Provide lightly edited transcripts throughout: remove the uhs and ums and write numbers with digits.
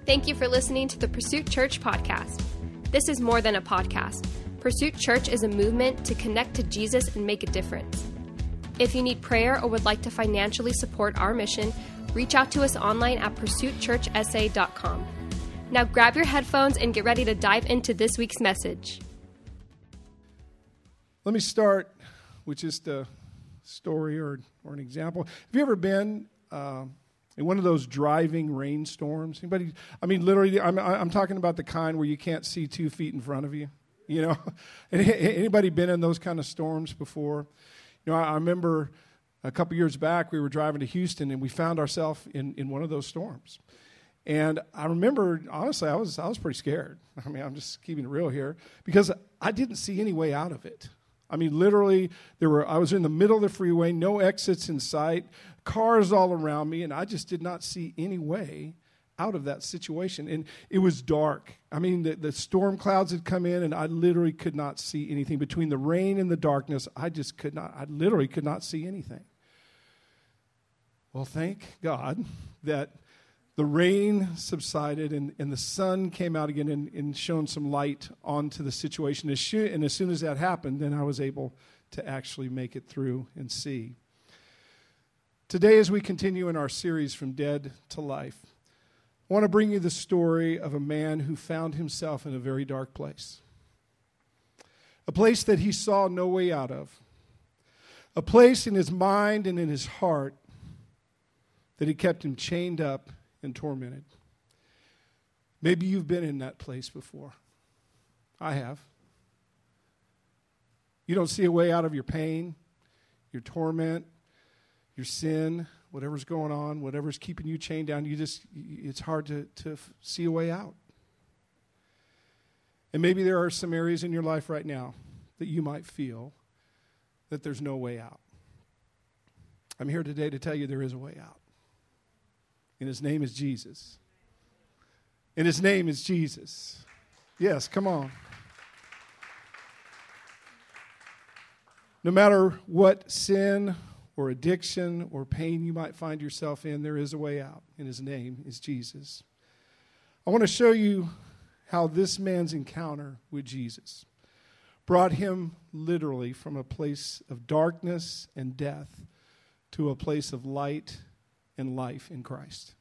Thank you for listening to the Pursuit Church podcast. This is more than a podcast. Pursuit Church is a movement to connect to Jesus and make a difference. If you need prayer or would like to financially support our mission, reach out to us online at pursuitchurchsa.com. Now grab your headphones and get ready to dive into this week's message. Let me start with just a story or an example. Have you ever been in one of those driving rainstorms? Anybody? I mean, literally, I'm talking about the kind where you can't see 2 feet in front of you. You know, anybody been in those kind of storms before? You know, I remember a couple years back we were driving to Houston and we found ourselves in one of those storms. And I remember, honestly, I was pretty scared. I mean, I'm just keeping it real here because I didn't see any way out of it. I mean, literally, I was in the middle of the freeway, no exits in sight, cars all around me, and I just did not see any way out of that situation. And it was dark. I mean, the storm clouds had come in, and I literally could not see anything. Between the rain and the darkness, I literally could not see anything. Well, thank God that the rain subsided and the sun came out again and shone some light onto the situation. And as soon as that happened, then I was able to actually make it through and see. Today, as we continue in our series From Dead to Life, I want to bring you the story of a man who found himself in a very dark place. A place that he saw no way out of. A place in his mind and in his heart that had kept him chained up and tormented. Maybe you've been in that place before. I have. You don't see a way out of your pain, your torment, your sin, whatever's going on, whatever's keeping you chained down. It's hard to see a way out. And maybe there are some areas in your life right now that you might feel that there's no way out. I'm here today to tell you there is a way out. And his name is Jesus. And his name is Jesus. Yes, come on. No matter what sin or addiction or pain you might find yourself in, there is a way out. And his name is Jesus. I want to show you how this man's encounter with Jesus brought him literally from a place of darkness and death to a place of light and life in Christ.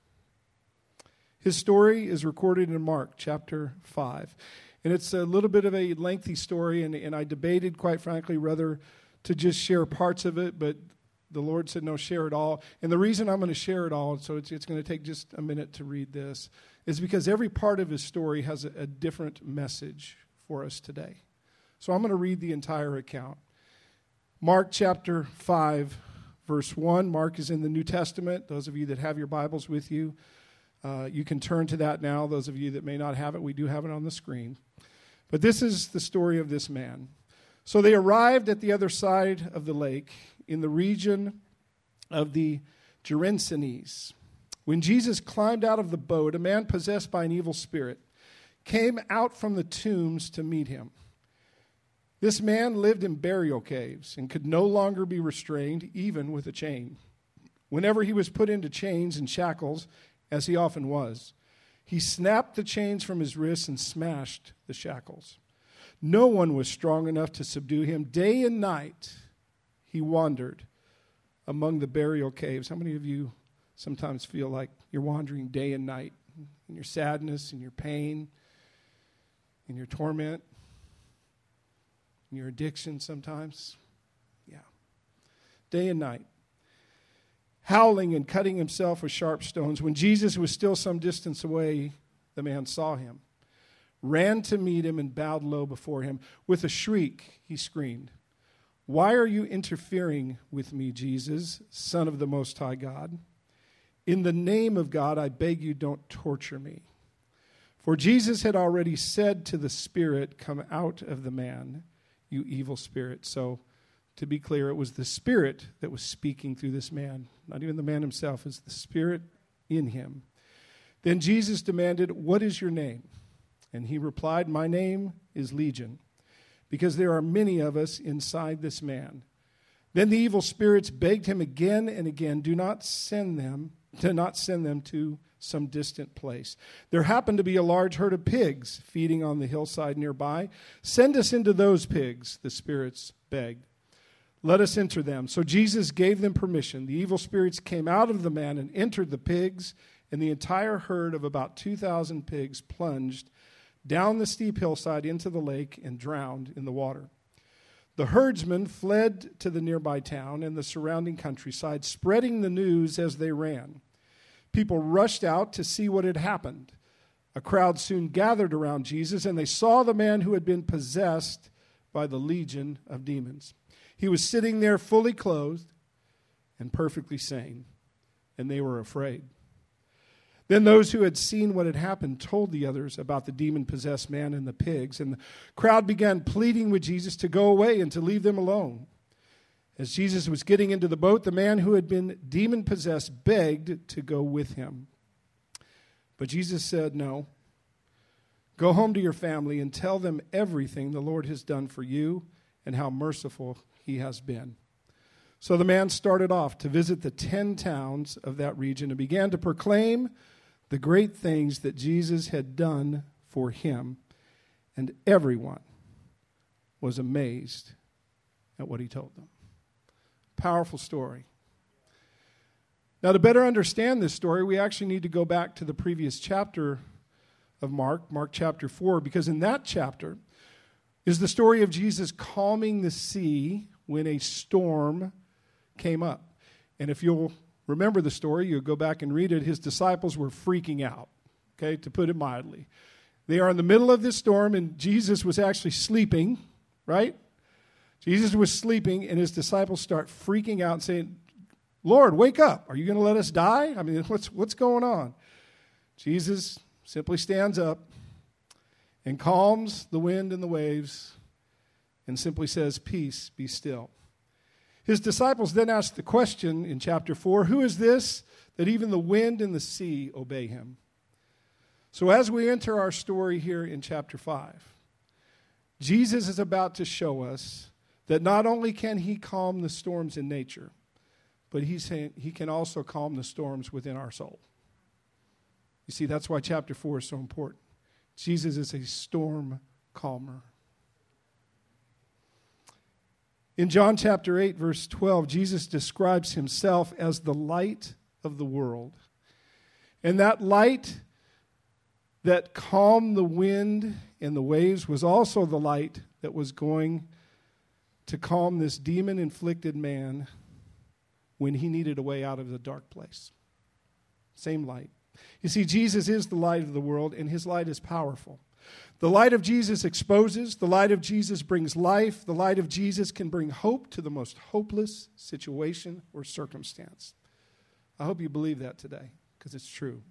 His story is recorded in Mark chapter 5. And it's a little bit of a lengthy story, and I debated, quite frankly, whether to just share parts of it, but the Lord said, no, share it all. And the reason I'm going to share it all, so it's going to take just a minute to read this, is because every part of his story has a different message for us today. So I'm going to read the entire account. Mark chapter 5, verse 1. Mark is in the New Testament. Those of you that have your Bibles with you, you can turn to that now. Those of you that may not have it, we do have it on the screen. But this is the story of this man. So they arrived at the other side of the lake in the region of the Gerasenes. When Jesus climbed out of the boat, a man possessed by an evil spirit came out from the tombs to meet him. This man lived in burial caves and could no longer be restrained, even with a chain. Whenever he was put into chains and shackles, as he often was, he snapped the chains from his wrists and smashed the shackles. No one was strong enough to subdue him. Day and night he wandered among the burial caves. How many of you sometimes feel like you're wandering day and night in your sadness, in your pain, in your torment? In your addiction sometimes? Yeah. Day and night. Howling and cutting himself with sharp stones. When Jesus was still some distance away, the man saw him, ran to meet him, and bowed low before him. With a shriek, he screamed, "Why are you interfering with me, Jesus, Son of the Most High God? In the name of God, I beg you, don't torture me." For Jesus had already said to the spirit, "Come out of the man, you evil spirit." So, to be clear, it was the spirit that was speaking through this man. Not even the man himself. It's the spirit in him. Then Jesus demanded, "What is your name?" And he replied, "My name is Legion, because there are many of us inside this man." Then the evil spirits begged him again and again, do not send them to some distant place. There happened to be a large herd of pigs feeding on the hillside nearby. Send us into those pigs, the spirits begged. Let us enter them. So Jesus gave them permission. The evil spirits came out of the man and entered the pigs, and the entire herd of about 2,000 pigs plunged down the steep hillside into the lake and drowned in the water. The herdsmen fled to the nearby town and the surrounding countryside, spreading the news as they ran. People rushed out to see what had happened. A crowd soon gathered around Jesus, and they saw the man who had been possessed by the legion of demons. He was sitting there fully clothed and perfectly sane, and they were afraid. Then those who had seen what had happened told the others about the demon-possessed man and the pigs, and the crowd began pleading with Jesus to go away and to leave them alone. As Jesus was getting into the boat, the man who had been demon-possessed begged to go with him. But Jesus said, "No. Go home to your family and tell them everything the Lord has done for you and how merciful he has been." So the man started off to visit the 10 towns of that region and began to proclaim the great things that Jesus had done for him, and everyone was amazed at what he told them. Powerful story. Now, to better understand this story, we actually need to go back to the previous chapter of Mark chapter 4, because in that chapter is the story of Jesus calming the sea when a storm came up. And if you'll remember the story, you'll go back and read it, his disciples were freaking out, okay, to put it mildly. They are in the middle of this storm, and Jesus was actually sleeping, right? Jesus was sleeping, and his disciples start freaking out and saying, "Lord, wake up. Are you going to let us die? I mean, what's going on?" Jesus simply stands up and calms the wind and the waves and simply says, "Peace, be still." His disciples then ask the question in chapter 4, "Who is this that even the wind and the sea obey him?" So as we enter our story here in chapter 5, Jesus is about to show us that not only can he calm the storms in nature, but he's saying he can also calm the storms within our soul. You see, that's why chapter 4 is so important. Jesus is a storm calmer. In John chapter 8, verse 12, Jesus describes himself as the light of the world. And that light that calmed the wind and the waves was also the light that was going to calm this demon-inflicted man when he needed a way out of the dark place. Same light. You see, Jesus is the light of the world, and his light is powerful. The light of Jesus exposes. The light of Jesus brings life. The light of Jesus can bring hope to the most hopeless situation or circumstance. I hope you believe that today, because it's true.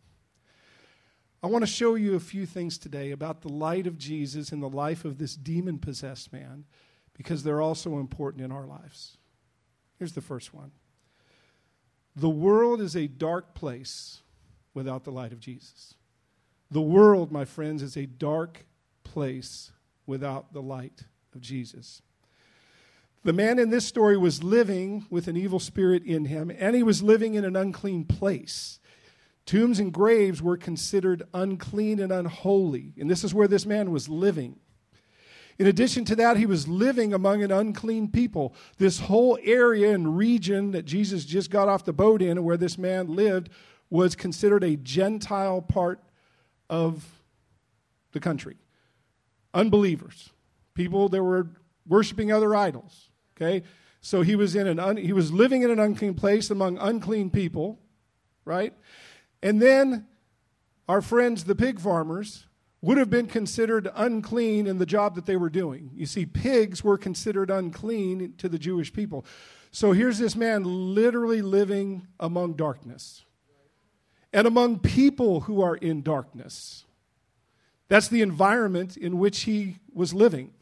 I want to show you a few things today about the light of Jesus in the life of this demon-possessed man, because they're also important in our lives. Here's the first one. The world is a dark place without the light of Jesus. The world, my friends, is a dark place without the light of Jesus. The man in this story was living with an evil spirit in him, and he was living in an unclean place. Tombs and graves were considered unclean and unholy, and this is where this man was living. In addition to that, he was living among an unclean people. This whole area and region that Jesus just got off the boat in, where this man lived, was considered a Gentile part of the country. Unbelievers, people that were worshiping other idols. Okay, so he was he was living in an unclean place among unclean people, right? And then our friends, the pig farmers, would have been considered unclean in the job that they were doing. You see, pigs were considered unclean to the Jewish people. So here's this man literally living among darkness and among people who are in darkness. That's the environment in which he was living.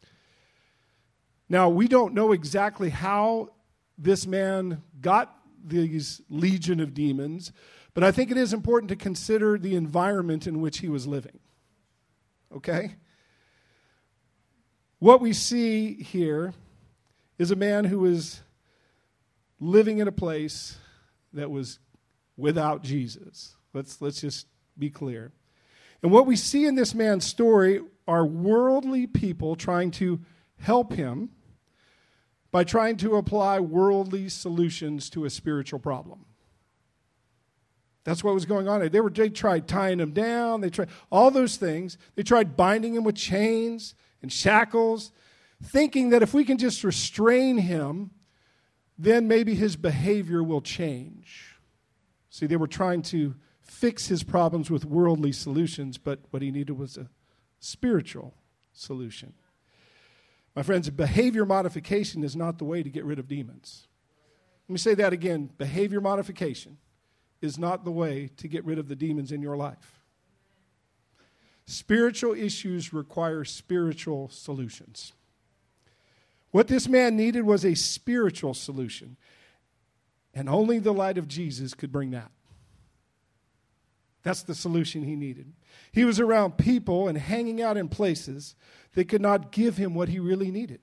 Now, we don't know exactly how this man got these legion of demons, but I think it is important to consider the environment in which he was living. Okay? What we see here is a man who is living in a place that was without Jesus. Let's just be clear. And what we see in this man's story are worldly people trying to help him by trying to apply worldly solutions to a spiritual problem. That's what was going on. They tried tying him down. They tried all those things. They tried binding him with chains and shackles, thinking that if we can just restrain him, then maybe his behavior will change. See, they were trying to fix his problems with worldly solutions, but what he needed was a spiritual solution. My friends, behavior modification is not the way to get rid of demons. Let me say that again. Behavior modification is not the way to get rid of the demons in your life. Spiritual issues require spiritual solutions. What this man needed was a spiritual solution, and only the light of Jesus could bring that. That's the solution he needed. He was around people and hanging out in places that could not give him what he really needed.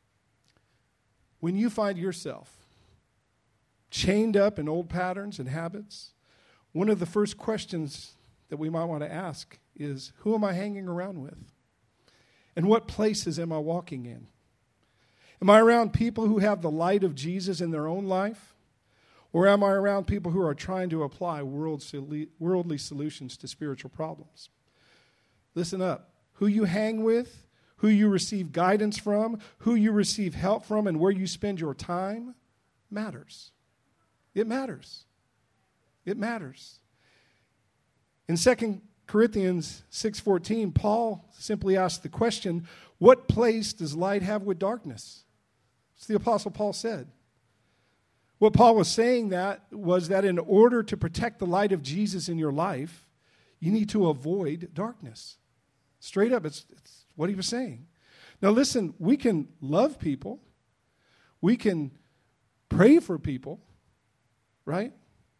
When you find yourself chained up in old patterns and habits, one of the first questions that we might want to ask is, who am I hanging around with? And what places am I walking in? Am I around people who have the light of Jesus in their own life? Or am I around people who are trying to apply worldly solutions to spiritual problems? Listen up. Who you hang with, who you receive guidance from, who you receive help from, and where you spend your time matters. It matters. It matters. In 2 Corinthians 6:14, Paul simply asked the question, what place does light have with darkness? That's what the Apostle Paul said. What Paul was saying was that in order to protect the light of Jesus in your life, you need to avoid darkness. Straight up, it's what he was saying. Now listen, we can love people. We can pray for people, right,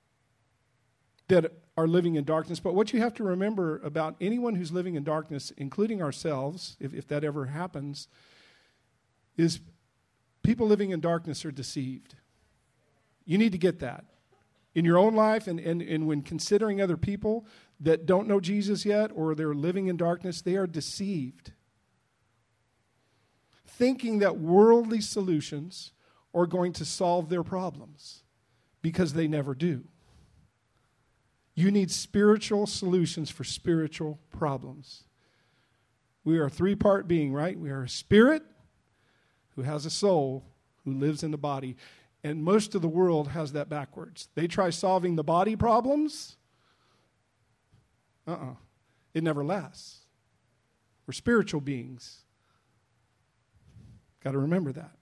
that are living in darkness. But what you have to remember about anyone who's living in darkness, including ourselves, if that ever happens, is people living in darkness are deceived. You need to get that in your own life and when considering other people that don't know Jesus yet or they're living in darkness, they are deceived, thinking that worldly solutions are going to solve their problems because they never do. You need spiritual solutions for spiritual problems. We are a three-part being, right? We are a spirit who has a soul who lives in the body. And most of the world has that backwards. They try solving the body problems. It never lasts. We're spiritual beings. Got to remember that.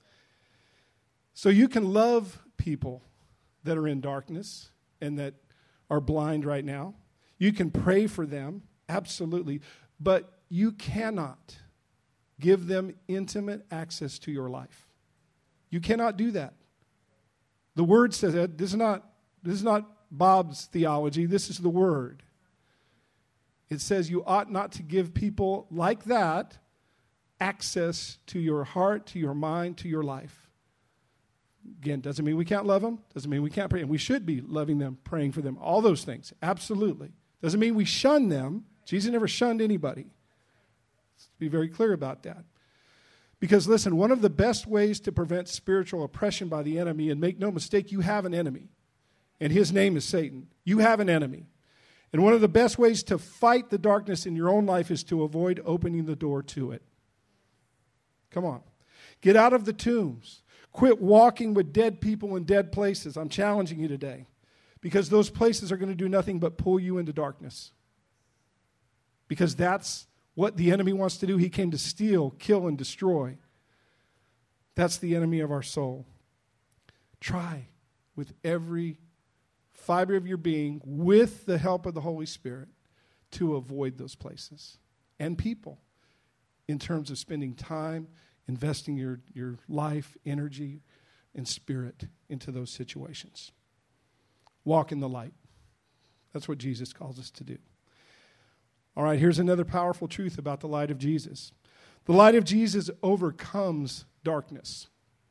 So you can love people that are in darkness and that are blind right now. You can pray for them, absolutely. But you cannot give them intimate access to your life. You cannot do that. The Word says that. This is not Bob's theology. This is the Word. It says you ought not to give people like that access to your heart, to your mind, to your life. Again, doesn't mean we can't love them. Doesn't mean we can't pray. And we should be loving them, praying for them. All those things. Absolutely. Doesn't mean we shun them. Jesus never shunned anybody. Let's be very clear about that. Because listen, one of the best ways to prevent spiritual oppression by the enemy, and make no mistake, you have an enemy, and his name is Satan. You have an enemy. And one of the best ways to fight the darkness in your own life is to avoid opening the door to it. Come on. Get out of the tombs. Quit walking with dead people in dead places. I'm challenging you today. Because those places are going to do nothing but pull you into darkness. Because that's what the enemy wants to do. He came to steal, kill, and destroy. That's the enemy of our soul. Try with every fiber of your being, with the help of the Holy Spirit, to avoid those places and people in terms of spending time, investing your life, energy, and spirit into those situations. Walk in the light. That's what Jesus calls us to do. All right, here's another powerful truth about the light of Jesus. The light of Jesus overcomes darkness.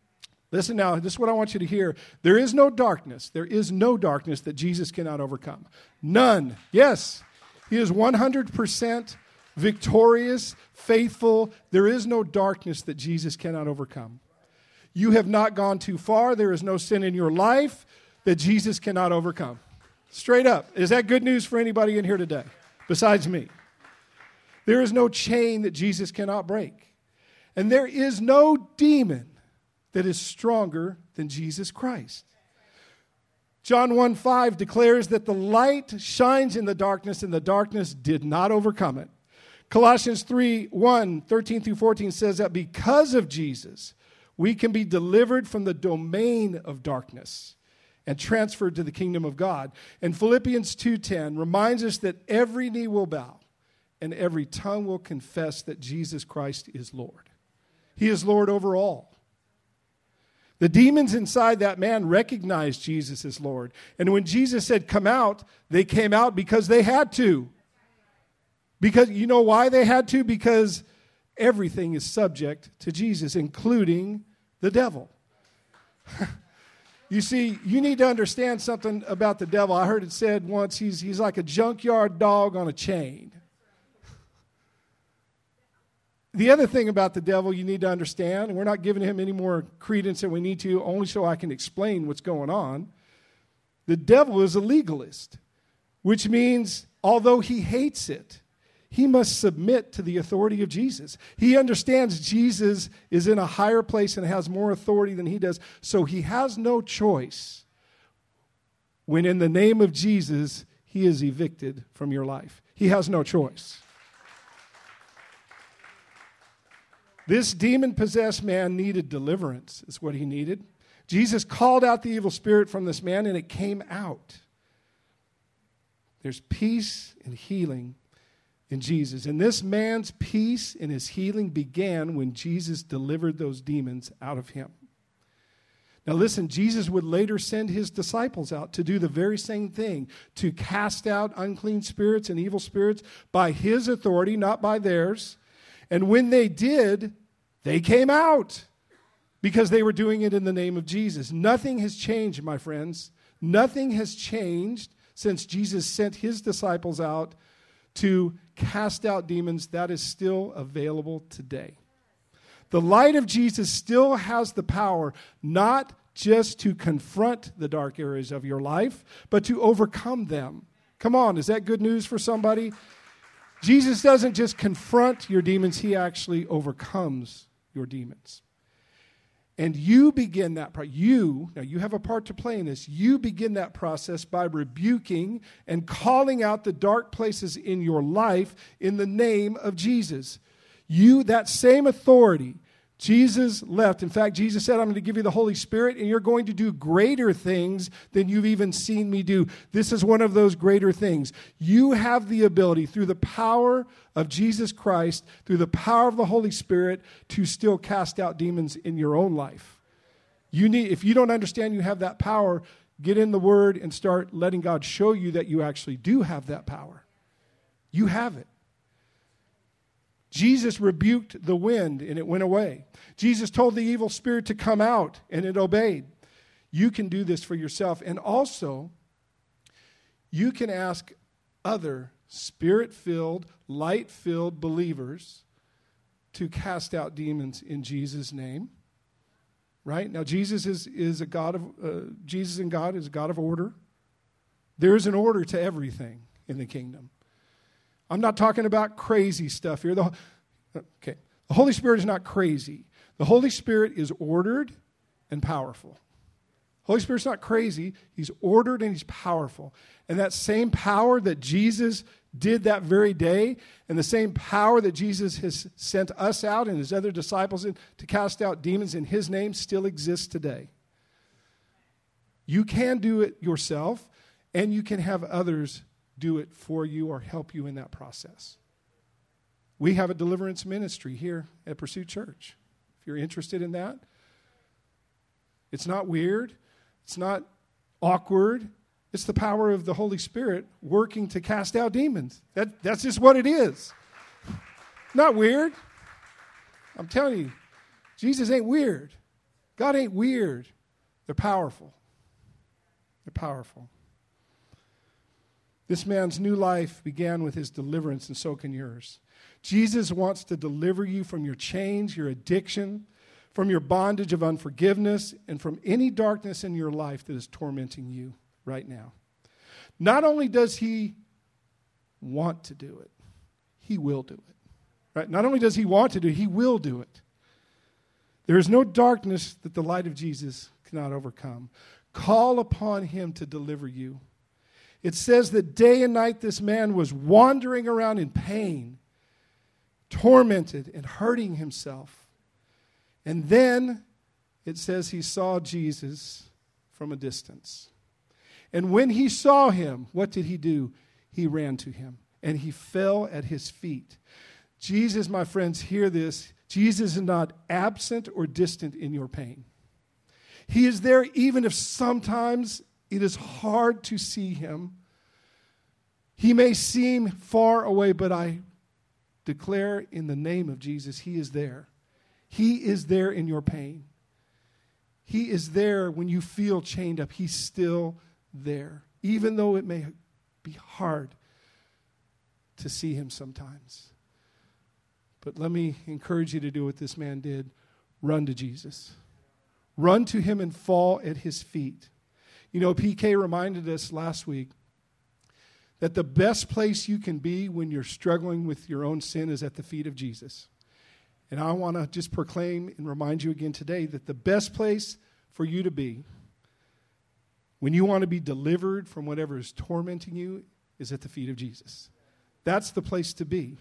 Listen now, this is what I want you to hear. There is no darkness that Jesus cannot overcome. None. Yes, he is 100% victorious, faithful. There is no darkness that Jesus cannot overcome. You have not gone too far. There is no sin in your life that Jesus cannot overcome. Straight up. Is that good news for anybody in here today besides me? There is no chain that Jesus cannot break. And there is no demon that is stronger than Jesus Christ. John 1:5 declares that the light shines in the darkness and the darkness did not overcome it. Colossians 3:1, 13 through 14 says that because of Jesus, we can be delivered from the domain of darkness and transferred to the kingdom of God. And Philippians 2:10 reminds us that every knee will bow and every tongue will confess that Jesus Christ is Lord. He is Lord over all. The demons inside that man recognized Jesus as Lord. And when Jesus said, come out, they came out because they had to. Because you know why they had to? Because everything is subject to Jesus, including the devil. You see, you need to understand something about the devil. I heard it said once, he's like a junkyard dog on a chain. The other thing about the devil you need to understand, and we're not giving him any more credence than we need to, only so I can explain what's going on. The devil is a legalist, which means although he hates it, he must submit to the authority of Jesus. He understands Jesus is in a higher place and has more authority than he does, so he has no choice when in the name of Jesus he is evicted from your life. He has no choice. This demon-possessed man needed deliverance, is what he needed. Jesus called out the evil spirit from this man, and it came out. There's peace and healing in Jesus. And this man's peace and his healing began when Jesus delivered those demons out of him. Now listen, Jesus would later send his disciples out to do the very same thing, to cast out unclean spirits and evil spirits by his authority, not by theirs. And when they did, they came out because they were doing it in the name of Jesus. Nothing has changed, my friends. Nothing has changed since Jesus sent his disciples out to cast out demons. That is still available today. The light of Jesus still has the power not just to confront the dark areas of your life, but to overcome them. Come on, is that good news for somebody? Jesus doesn't just confront your demons, he actually overcomes your demons. And you begin that process. Now you have a part to play in this. You begin that process by rebuking and calling out the dark places in your life in the name of Jesus. That same authority Jesus left. In fact, Jesus said, I'm going to give you the Holy Spirit, and you're going to do greater things than you've even seen me do. This is one of those greater things. You have the ability, through the power of Jesus Christ, through the power of the Holy Spirit, to still cast out demons in your own life. If you don't understand you have that power, get in the Word and start letting God show you that you actually do have that power. You have it. Jesus rebuked the wind and it went away. Jesus told the evil spirit to come out and it obeyed. You can do this for yourself. And also, you can ask other spirit-filled, light-filled believers to cast out demons in Jesus' name. Right? Now, Jesus is a God of Jesus and God is a God of order. There is an order to everything in the kingdom. I'm not talking about crazy stuff here. The Holy Spirit is not crazy. The Holy Spirit is ordered and powerful. Holy Spirit's not crazy. He's ordered and he's powerful. And that same power that Jesus did that very day, and the same power that Jesus has sent us out and his other disciples in to cast out demons in his name, still exists today. You can do it yourself, and you can have others do it for you or help you in that process. We have a deliverance ministry here at Pursuit Church. If you're interested in that, it's not weird. It's not awkward. It's the power of the Holy Spirit working to cast out demons. That's just what it is. Not weird. I'm telling you, Jesus ain't weird. God ain't weird. They're powerful. They're powerful. This man's new life began with his deliverance, and so can yours. Jesus wants to deliver you from your chains, your addiction, from your bondage of unforgiveness, and from any darkness in your life that is tormenting you right now. Not only does he want to do it, he will do it. Right? Not only does he want to do it, he will do it. There is no darkness that the light of Jesus cannot overcome. Call upon him to deliver you. It says that day and night this man was wandering around in pain, tormented and hurting himself. And then it says he saw Jesus from a distance. And when he saw him, what did he do? He ran to him and he fell at his feet. Jesus, my friends, hear this. Jesus is not absent or distant in your pain. He is there even if sometimes it is hard to see him. He may seem far away, but I declare in the name of Jesus, he is there. He is there in your pain. He is there when you feel chained up. He's still there, even though it may be hard to see him sometimes. But let me encourage you to do what this man did. Run to Jesus. Run to him and fall at his feet. You know, PK reminded us last week that the best place you can be when you're struggling with your own sin is at the feet of Jesus. And I want to just proclaim and remind you again today that the best place for you to be when you want to be delivered from whatever is tormenting you is at the feet of Jesus. That's the place to be.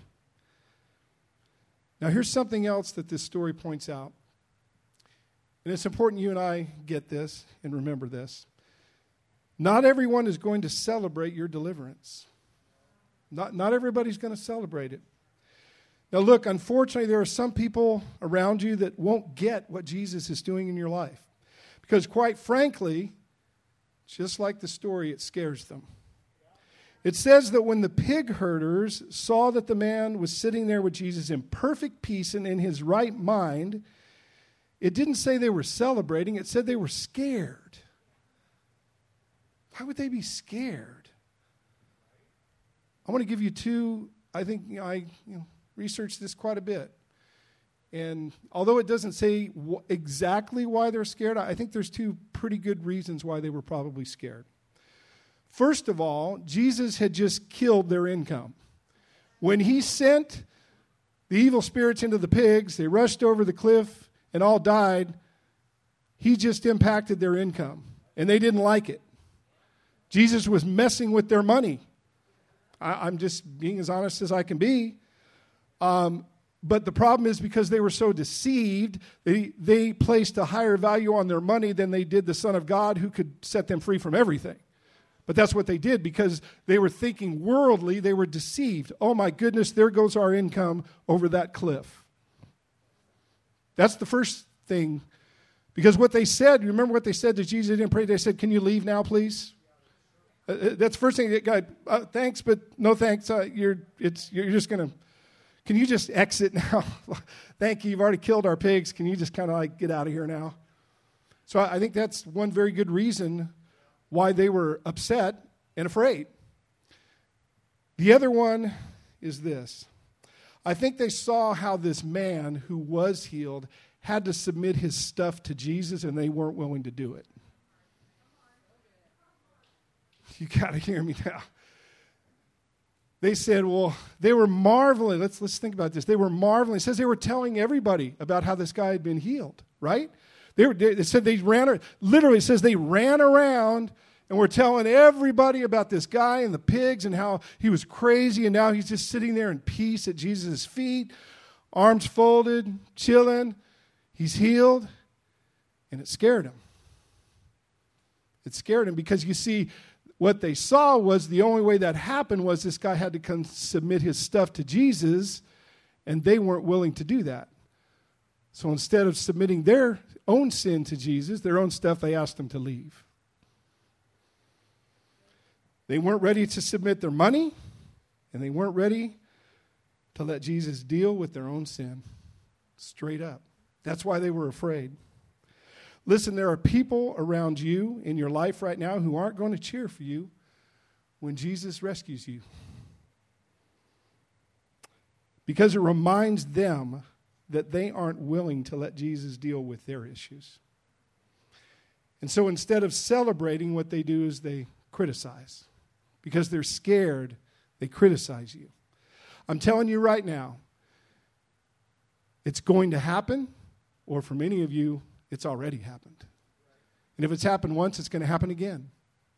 Now, here's something else that this story points out. And it's important you and I get this and remember this. Not everyone is going to celebrate your deliverance. Not everybody's going to celebrate it. Now, look, unfortunately, there are some people around you that won't get what Jesus is doing in your life. Because quite frankly, just like the story, it scares them. It says that when the pig herders saw that the man was sitting there with Jesus in perfect peace and in his right mind, it didn't say they were celebrating. It said they were scared. Why would they be scared? I want to give you two, I think I researched this quite a bit. And although it doesn't say exactly why they're scared, I think there's two pretty good reasons why they were probably scared. First of all, Jesus had just killed their income. When he sent the evil spirits into the pigs, they rushed over the cliff and all died. He just impacted their income, and they didn't like it. Jesus was messing with their money. I'm just being as honest as I can be. But the problem is because they were so deceived, they placed a higher value on their money than they did the Son of God who could set them free from everything. But that's what they did because they were thinking worldly. They were deceived. Oh my goodness, there goes our income over that cliff. That's the first thing. Because what they said, remember what they said to Jesus? They didn't pray. They said, "Can you leave now, please?" That's the first thing. God, thanks, but no thanks. You're just going to, can you just exit now? Thank you. You've already killed our pigs. Can you just kind of like get out of here now? So I think that's one very good reason why they were upset and afraid. The other one is this. I think they saw how this man who was healed had to submit his stuff to Jesus, and they weren't willing to do it. You got to hear me now. They said, well, they were marveling. Let's think about this. They were marveling. It says they were telling everybody about how this guy had been healed, right? It said they ran, literally it says they ran around and were telling everybody about this guy and the pigs and how he was crazy, and now he's just sitting there in peace at Jesus' feet, arms folded, chilling. He's healed, and it scared him. It scared him because, you see, what they saw was the only way that happened was this guy had to submit his stuff to Jesus, and they weren't willing to do that. So instead of submitting their own sin to Jesus, their own stuff, they asked him to leave. They weren't ready to submit their money, and they weren't ready to let Jesus deal with their own sin. Straight up. That's why they were afraid. Listen, there are people around you in your life right now who aren't going to cheer for you when Jesus rescues you. Because it reminds them that they aren't willing to let Jesus deal with their issues. And so instead of celebrating, what they do is they criticize. Because they're scared, they criticize you. I'm telling you right now, it's going to happen, or for many of you, it's already happened. And if it's happened once, it's going to happen again.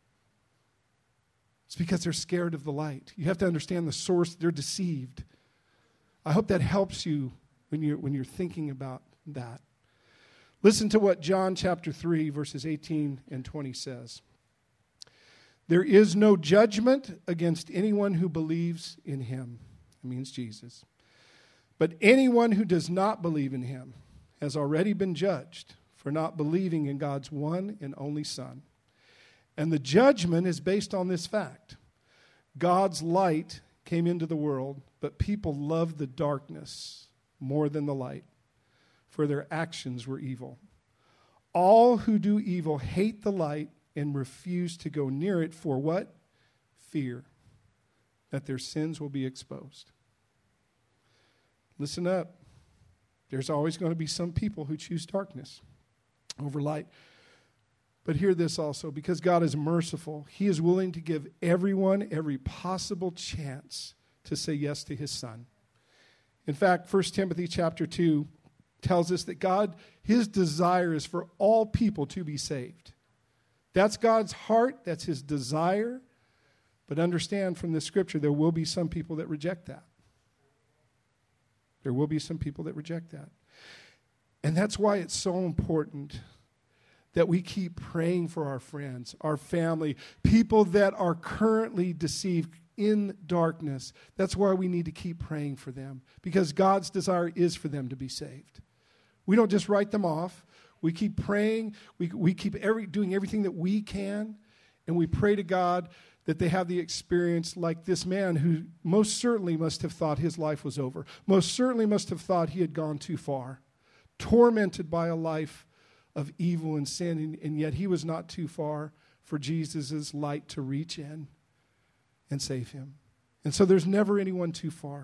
It's because they're scared of the light. You have to understand the source. They're deceived. I hope that helps you when you're thinking about that. Listen to what John chapter 3, verses 18 and 20 says. There is no judgment against anyone who believes in him. It means Jesus. But anyone who does not believe in him has already been judged for not believing in God's one and only Son. And the judgment is based on this fact. God's light came into the world, but people loved the darkness more than the light, for their actions were evil. All who do evil hate the light and refuse to go near it for what? Fear that their sins will be exposed. Listen up. There's always going to be some people who choose darkness over light. But hear this also, because God is merciful, he is willing to give everyone every possible chance to say yes to his Son. In fact, 1 Timothy chapter 2 tells us that God, his desire is for all people to be saved. That's God's heart, that's his desire. But understand from the scripture, there will be some people that reject that. There will be some people that reject that. And that's why it's so important that we keep praying for our friends, our family, people that are currently deceived in darkness. That's why we need to keep praying for them, because God's desire is for them to be saved. We don't just write them off. We keep praying. We keep doing everything that we can, and we pray to God that they have the experience like this man who most certainly must have thought his life was over, most certainly must have thought he had gone too far, tormented by a life of evil and sin, and yet he was not too far for Jesus' light to reach in and save him. And so there's never anyone too far,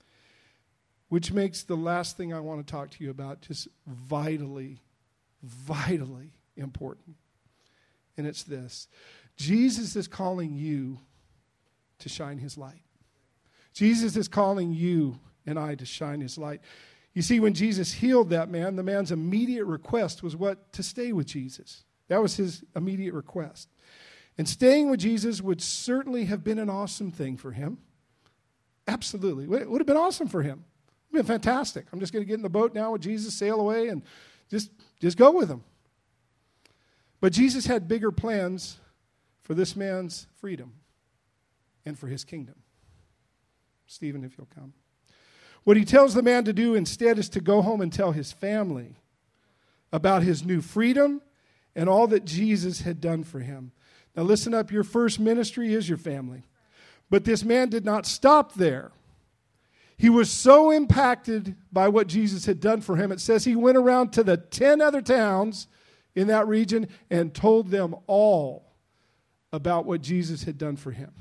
which makes the last thing I want to talk to you about just vitally, vitally important. And it's this. Jesus is calling you to shine his light. Jesus is calling you and I to shine his light. You see, when Jesus healed that man, the man's immediate request was what? To stay with Jesus. That was his immediate request. And staying with Jesus would certainly have been an awesome thing for him. Absolutely. It would have been awesome for him. It would have been fantastic. I'm just going to get in the boat now with Jesus, sail away, and just go with him. But Jesus had bigger plans for this man's freedom and for his kingdom. Stephen, if you'll come. What he tells the man to do instead is to go home and tell his family about his new freedom and all that Jesus had done for him. Now listen up, your first ministry is your family. But this man did not stop there. He was so impacted by what Jesus had done for him, it says he went around to the 10 other towns in that region and told them all about what Jesus had done for him.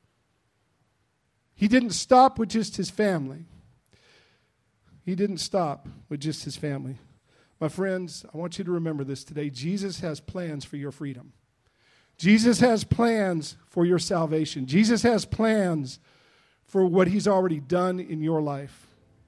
He didn't stop with just his family. He didn't stop with just his family. My friends, I want you to remember this today. Jesus has plans for your freedom. Jesus has plans for your salvation. Jesus has plans for what he's already done in your life.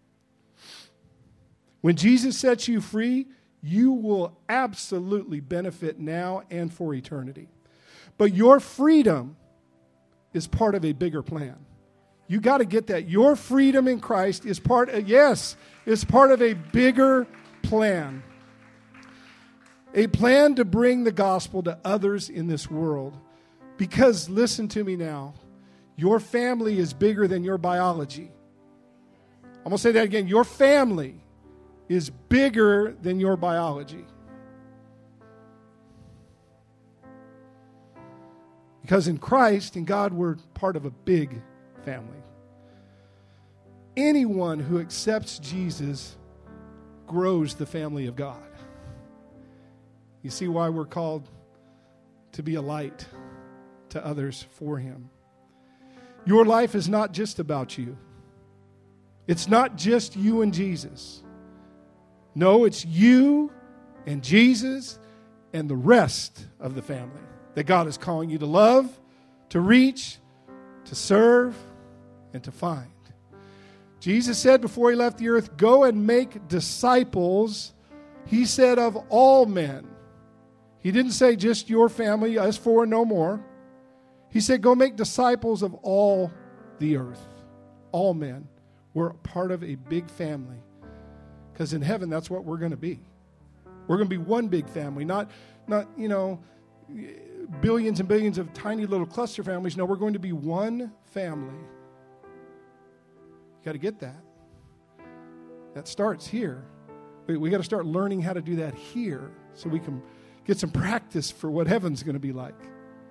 When Jesus sets you free, you will absolutely benefit now and for eternity. But your freedom is part of a bigger plan. You got to get that. Your freedom in Christ is part of a bigger plan. A plan to bring the gospel to others in this world. Because, listen to me now, your family is bigger than your biology. I'm going to say that again. Your family is bigger than your biology. Because in Christ and God, we're part of a big family. Anyone who accepts Jesus grows the family of God. You see why we're called to be a light to others for him. Your life is not just about you. It's not just you and Jesus. No, it's you and Jesus and the rest of the family that God is calling you to love, to reach, to serve, and to find. Jesus said before he left the earth, go and make disciples. He said of all men. He didn't say just your family, us four, no more. He said go make disciples of all the earth, all men. We're part of a big family because in heaven that's what we're going to be. We're going to be one big family, not billions and billions of tiny little cluster families. No, we're going to be one family. You got to get that. That starts here. We got to start learning how to do that here so we can get some practice for what heaven's going to be like.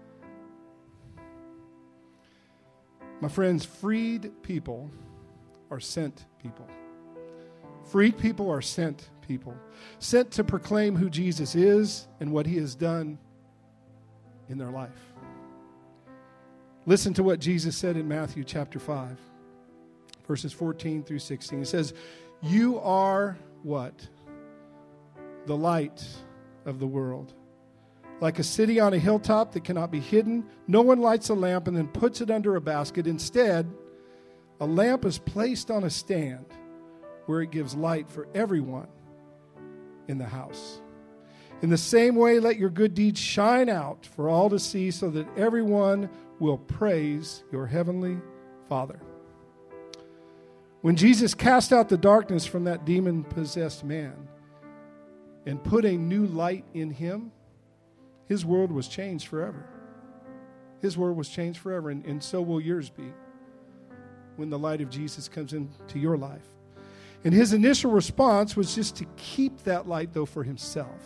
My friends, freed people are sent people. Freed people are sent people. Sent to proclaim who Jesus is and what he has done in their life. Listen to what Jesus said in Matthew chapter 5, verses 14 through 16. He says, you are what? The light of the world. Like a city on a hilltop that cannot be hidden, no one lights a lamp and then puts it under a basket. Instead, a lamp is placed on a stand where it gives light for everyone in the house. In the same way, let your good deeds shine out for all to see so that everyone will praise your heavenly Father. When Jesus cast out the darkness from that demon-possessed man and put a new light in him, his world was changed forever. His world was changed forever, and so will yours be when the light of Jesus comes into your life. And his initial response was just to keep that light, though, for himself.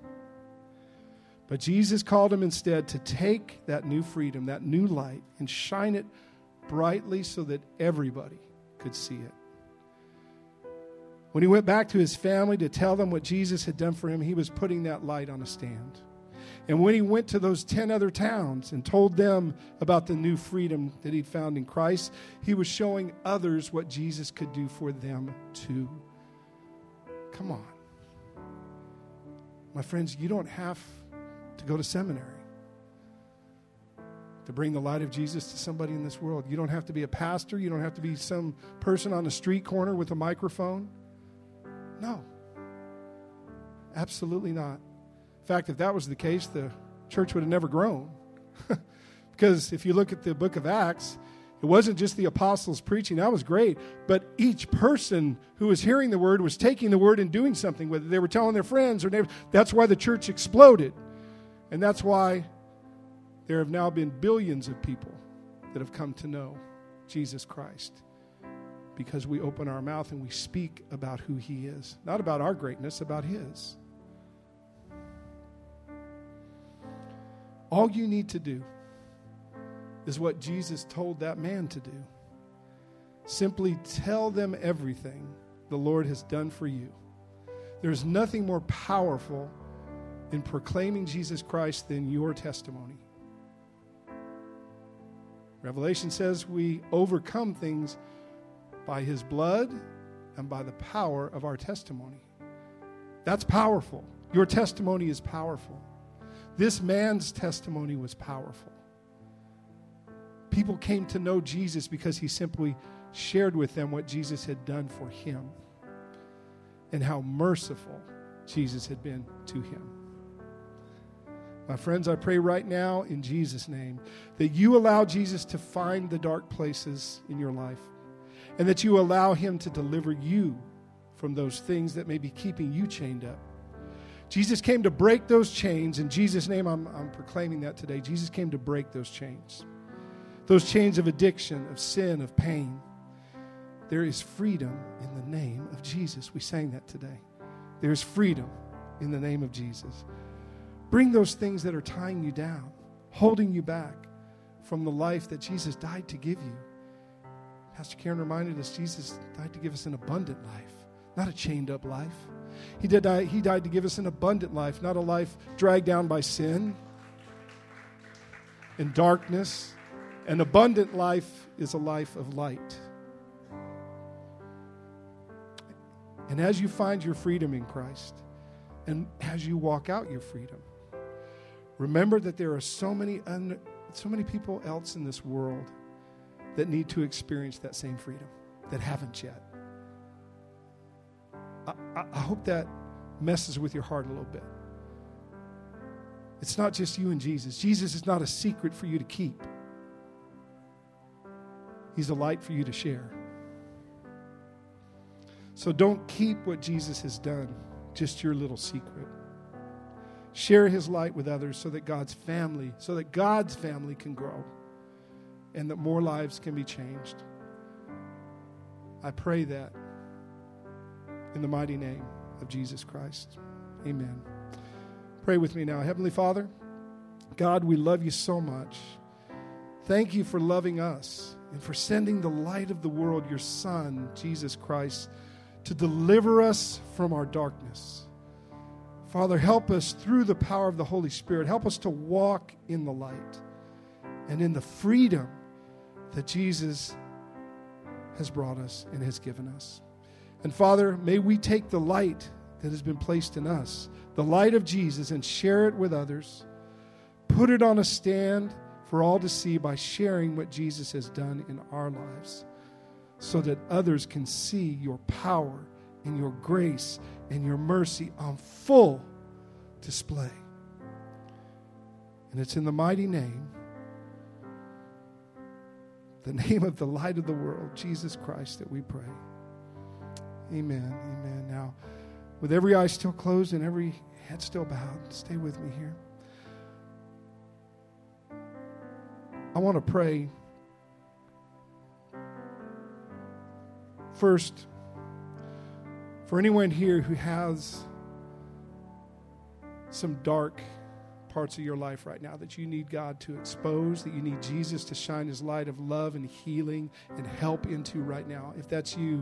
But Jesus called him instead to take that new freedom, that new light, and shine it brightly so that everybody could see it. When he went back to his family to tell them what Jesus had done for him, he was putting that light on a stand. And when he went to those 10 other towns and told them about the new freedom that he'd found in Christ, he was showing others what Jesus could do for them too. Come on. My friends, you don't have to go to seminary to bring the light of Jesus to somebody in this world. You don't have to be a pastor. You don't have to be some person on a street corner with a microphone. No. Absolutely not. In fact, if that was the case, the church would have never grown. Because if you look at the book of Acts, it wasn't just the apostles preaching. That was great. But each person who was hearing the word was taking the word and doing something with it. They were telling their friends or neighbors. That's why the church exploded. And that's why there have now been billions of people that have come to know Jesus Christ. Because we open our mouth and we speak about who he is. Not about our greatness, about his. All you need to do is what Jesus told that man to do. Simply tell them everything the Lord has done for you. There's nothing more powerful in proclaiming Jesus Christ than your testimony. Revelation says we overcome things by his blood and by the power of our testimony. That's powerful. Your testimony is powerful. This man's testimony was powerful. People came to know Jesus because he simply shared with them what Jesus had done for him and how merciful Jesus had been to him. My friends, I pray right now in Jesus' name that you allow Jesus to find the dark places in your life and that you allow him to deliver you from those things that may be keeping you chained up. Jesus came to break those chains. In Jesus' name, I'm proclaiming that today. Jesus came to break those chains. Those chains of addiction, of sin, of pain. There is freedom in the name of Jesus. We sang that today. There is freedom in the name of Jesus. Bring those things that are tying you down, holding you back from the life that Jesus died to give you. Pastor Karen reminded us Jesus died to give us an abundant life, not a chained up life. He died to give us an abundant life, not a life dragged down by sin and darkness. An abundant life is a life of light. And as you find your freedom in Christ, and as you walk out your freedom, remember that there are so many people else in this world that need to experience that same freedom, that haven't yet. I hope that messes with your heart a little bit. It's not just you and Jesus. Jesus is not a secret for you to keep. He's a light for you to share. So don't keep what Jesus has done, just your little secret. Share his light with others so that God's family can grow and that more lives can be changed. I pray that in the mighty name of Jesus Christ. Amen. Pray with me now. Heavenly Father, God, we love you so much. Thank you for loving us and for sending the light of the world, your Son, Jesus Christ, to deliver us from our darkness. Father, help us through the power of the Holy Spirit. Help us to walk in the light and in the freedom that Jesus has brought us and has given us. And Father, may we take the light that has been placed in us, the light of Jesus, and share it with others. Put it on a stand for all to see by sharing what Jesus has done in our lives, so that others can see your power and your grace and your mercy on full display. And it's in the mighty name, the name of the light of the world, Jesus Christ, that we pray. Amen. Amen. Now, with every eye still closed and every head still bowed, stay with me here. I want to pray first for anyone here who has some dark parts of your life right now that you need God to expose, that you need Jesus to shine his light of love and healing and help into right now. If that's you,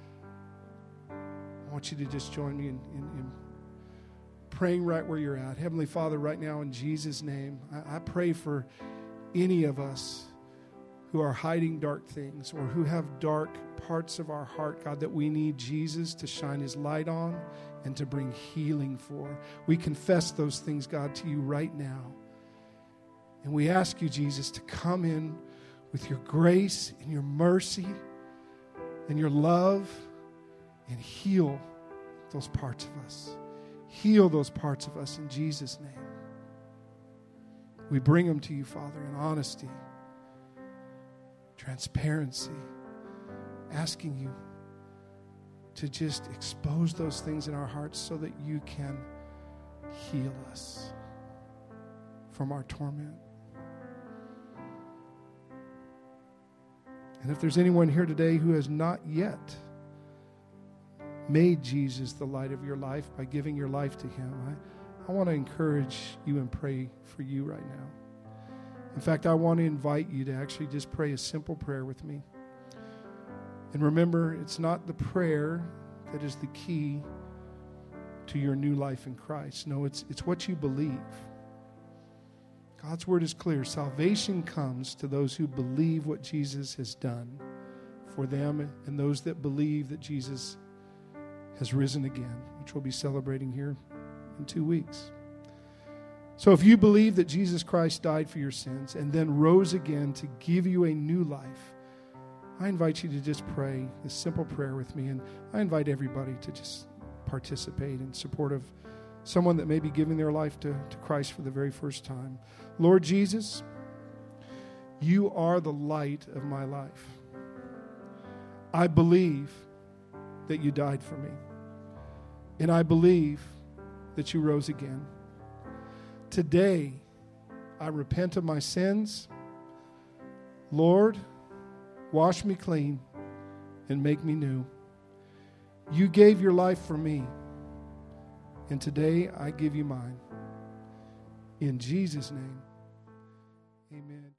I want you to just join me in praying right where you're at. Heavenly Father, right now in Jesus' name, I pray for any of us who are hiding dark things or who have dark parts of our heart, God, that we need Jesus to shine his light on and to bring healing for. We confess those things, God, to you right now. And we ask you, Jesus, to come in with your grace and your mercy and your love and heal those parts of us. Heal those parts of us in Jesus' name. We bring them to you, Father, in honesty, transparency, asking you to just expose those things in our hearts so that you can heal us from our torment. And if there's anyone here today who has not yet made Jesus the light of your life by giving your life to him, I want to encourage you and pray for you right now. In fact, I want to invite you to actually just pray a simple prayer with me. And remember, it's not the prayer that is the key to your new life in Christ. No, it's what you believe. God's word is clear. Salvation comes to those who believe what Jesus has done for them and those that believe that Jesus has risen again, which we'll be celebrating here in 2 weeks. So if you believe that Jesus Christ died for your sins and then rose again to give you a new life, I invite you to just pray this simple prayer with me, and I invite everybody to just participate in support of someone that may be giving their life to Christ for the very first time. Lord Jesus, you are the light of my life. I believe that you died for me, and I believe that you rose again. Today, I repent of my sins. Lord, wash me clean and make me new. You gave your life for me, and today I give you mine. In Jesus' name, amen.